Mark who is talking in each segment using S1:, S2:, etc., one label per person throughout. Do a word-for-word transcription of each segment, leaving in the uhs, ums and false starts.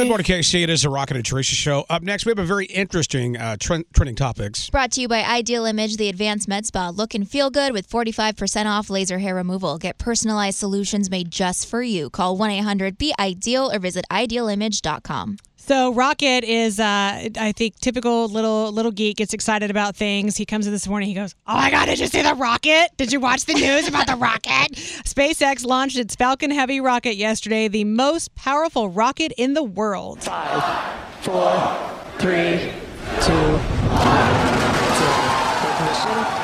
S1: morning, K C. It is the Rocket and Teresa show. Up next, we have a very interesting uh, trend, trending topics.
S2: Brought to you by Ideal Image, the advanced med spa. Look and feel good with forty-five percent off laser hair removal. Get personalized solutions made just for you. Call one eight hundred B I D E A L or visit ideal image dot com.
S3: So Rocket is, uh, I think, typical little little geek, gets excited about things. He comes in this morning, he goes, oh my God, did you see the rocket? Did you watch the news about the rocket? SpaceX launched its Falcon Heavy rocket yesterday, the most powerful rocket in the world.
S4: Five, four, three, two, one. Ignition.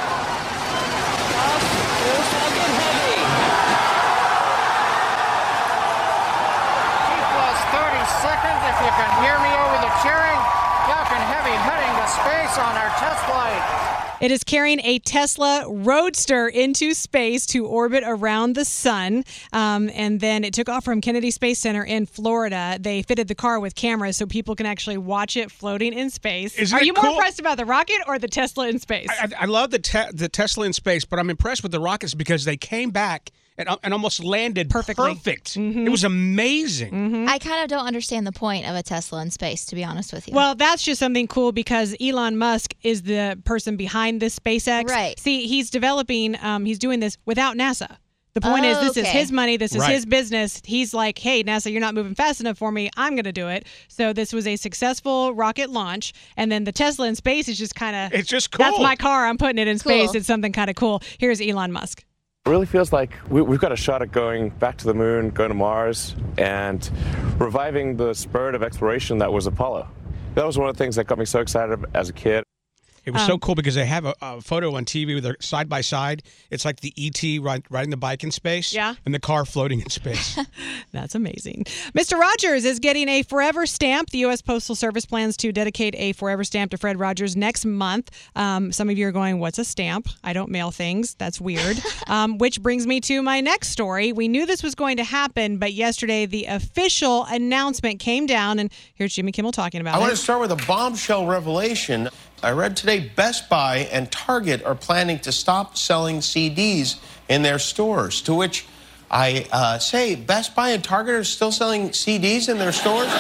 S5: Seconds, if you can hear me over the cheering, Falcon Heavy heading to space on our test flight.
S3: It is carrying a Tesla Roadster into space to orbit around the sun. Um, and then it took off from Kennedy Space Center in Florida. They fitted the car with cameras so people can actually watch it floating in space.
S1: Isn't
S3: Are
S1: it
S3: you more
S1: cool?
S3: impressed about the rocket or the Tesla in space?
S1: I, I, I love the te- the Tesla in space, but I'm impressed with the rockets because they came back and, and almost landed
S3: Perfectly.
S1: perfect.
S3: Mm-hmm.
S1: It was amazing.
S3: Mm-hmm.
S2: I kind of don't understand the point of a Tesla in space, to be honest with you.
S3: Well, that's just something cool because Elon Musk is the person behind this SpaceX.
S2: Right.
S3: See, he's developing, um, he's doing this without NASA. The point
S2: Oh,
S3: is, this is
S2: okay.
S3: his money. This is
S1: Right.
S3: his business. He's like, hey, NASA, you're not moving fast enough for me. I'm going to do it. So this was a successful rocket launch. And then the Tesla in space is just kind of,
S1: It's just cool.
S3: that's my car. I'm putting it in
S2: Cool.
S3: space. It's something kind of cool. Here's Elon Musk.
S6: It really feels like we, we've got a shot at going back to the moon, going to Mars, and reviving the spirit of exploration that was Apollo. That was one of the things that got me so excited as a kid.
S1: It was so
S3: Um,
S1: cool because they have a, a photo on T V with their side by side. It's like the E T ride, riding the bike in space,
S3: Yeah.
S1: and the car floating in space.
S3: That's amazing. Mister Rogers is getting a Forever stamp. The U S Postal Service plans to dedicate a Forever stamp to Fred Rogers next month. Um, some of you are going, what's a stamp? I don't mail things. That's weird. um, which brings me to my next story. We knew this was going to happen, but yesterday the official announcement came down, and here's Jimmy Kimmel talking about
S7: I
S3: it.
S7: want to start with a bombshell revelation. I read today Best Buy and Target are planning to stop selling C Ds in their stores, to which I uh, say, Best Buy and Target are still selling C Ds in their stores?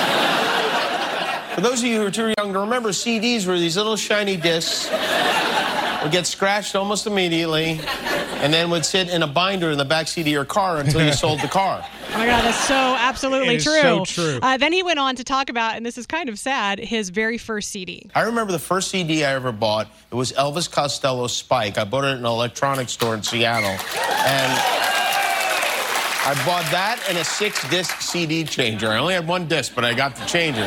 S7: For those of you who are too young to remember, C Ds were these little shiny discs, would get scratched almost immediately, and then would sit in a binder in the backseat of your car until you sold the car.
S3: Oh my God, that's so absolutely
S1: It is
S3: true.
S1: so true.
S3: Uh, then he went on to talk about, and this is kind of sad, his very first C D.
S7: I remember the first C D I ever bought. It was Elvis Costello's Spike. I bought it in an electronics store in Seattle. And I bought that and a six-disc C D changer. I only had one disc, but I got the changer.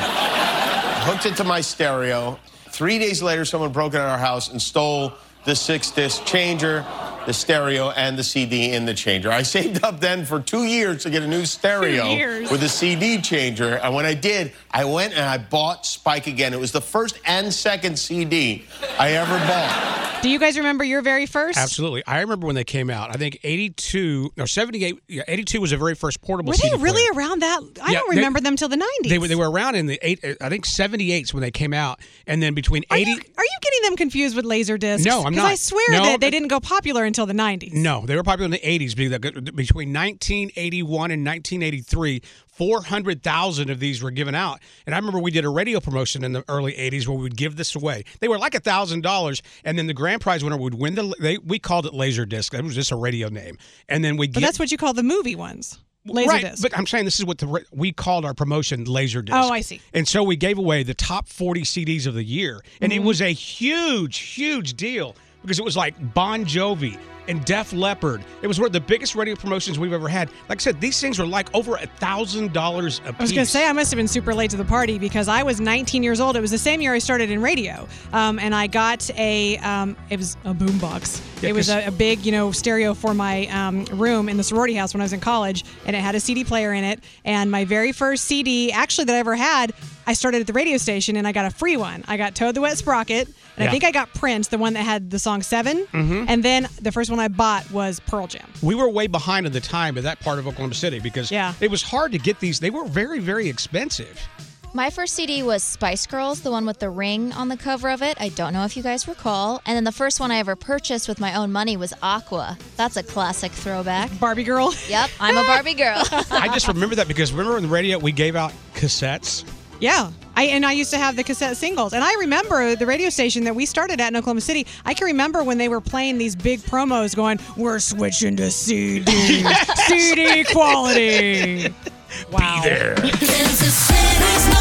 S7: Hooked it to my stereo. Three days later, someone broke into our house and stole the six-disc changer, the stereo, and the C D in the changer. I saved up then for two years to get a new stereo
S3: years.
S7: with a C D changer. And when I did, I went and I bought Spike again. It was the first and second C D I ever bought.
S3: Do you guys remember your very first?
S1: Absolutely. I remember when they came out. I think eighty-two, no, seventy-eight, yeah, eighty-two was the very first portable
S3: Were
S1: C D
S3: they really
S1: player.
S3: around that? I
S1: Yeah,
S3: don't
S1: they-
S3: remember them till the nineties.
S1: They were, they were around in the eight, I think seventy-eight when they came out. And then between
S3: Are
S1: eighty...
S3: you, are you getting them confused with Laserdiscs?
S1: No, I'm
S3: Because
S1: not.
S3: I swear
S1: No,
S3: that they
S1: but-
S3: didn't go popular until the nineties.
S1: No, they were popular in the eighties. Between nineteen eighty-one and nineteen eighty-three, four hundred thousand of these were given out. And I remember we did a radio promotion in the early eighties where we would give this away. They were like one thousand dollars, and then the grand prize winner would win the... They, we called it Laserdisc. It was just a radio name. And then we
S3: But
S1: get...
S3: that's what you call the movie ones.
S1: Right,
S3: Laserdisc.
S1: but I'm saying this is what the we called our promotion Laserdisc.
S3: Oh, I see.
S1: And so we gave away the top forty C Ds of the year, and
S3: Mm-hmm.
S1: it was a huge, huge deal because it was like Bon Jovi and Def Leppard. It was one of the biggest radio promotions we've ever had. Like I said, these things were like over a thousand dollars a piece.
S3: I was going to say, I must have been super late to the party because I was nineteen years old. It was the same year I started in radio. Um, and I got a, um, it was a boombox.
S1: Yeah,
S3: it was
S1: 'cause-
S3: a, a big, you know, stereo for my um, room in the sorority house when I was in college. And it had a C D player in it. And my very first C D, actually, that I ever had, I started at the radio station and I got a free one. I got Toad the Wet Sprocket. And
S1: Yeah.
S3: I think I got Prince, the one that had the song Seven.
S1: Mm-hmm.
S3: And then the first one I bought was Pearl Jam.
S1: We were way behind at the time of that part of Oklahoma City because
S3: Yeah.
S1: it was hard to get these. They were very, very expensive.
S2: My first C D was Spice Girls, the one with the ring on the cover of it. I don't know if you guys recall. And then the first one I ever purchased with my own money was Aqua. That's a classic throwback.
S3: Barbie Girl.
S2: Yep, I'm a Barbie girl.
S1: I just remember that because remember on the radio we gave out cassettes.
S3: Yeah. I, and I used to have the cassette singles. And I remember the radio station that we started at in Oklahoma City. I can remember when they were playing these big promos going, we're switching to C Ds. C D quality. Wow.
S1: Be there.
S8: Kansas City's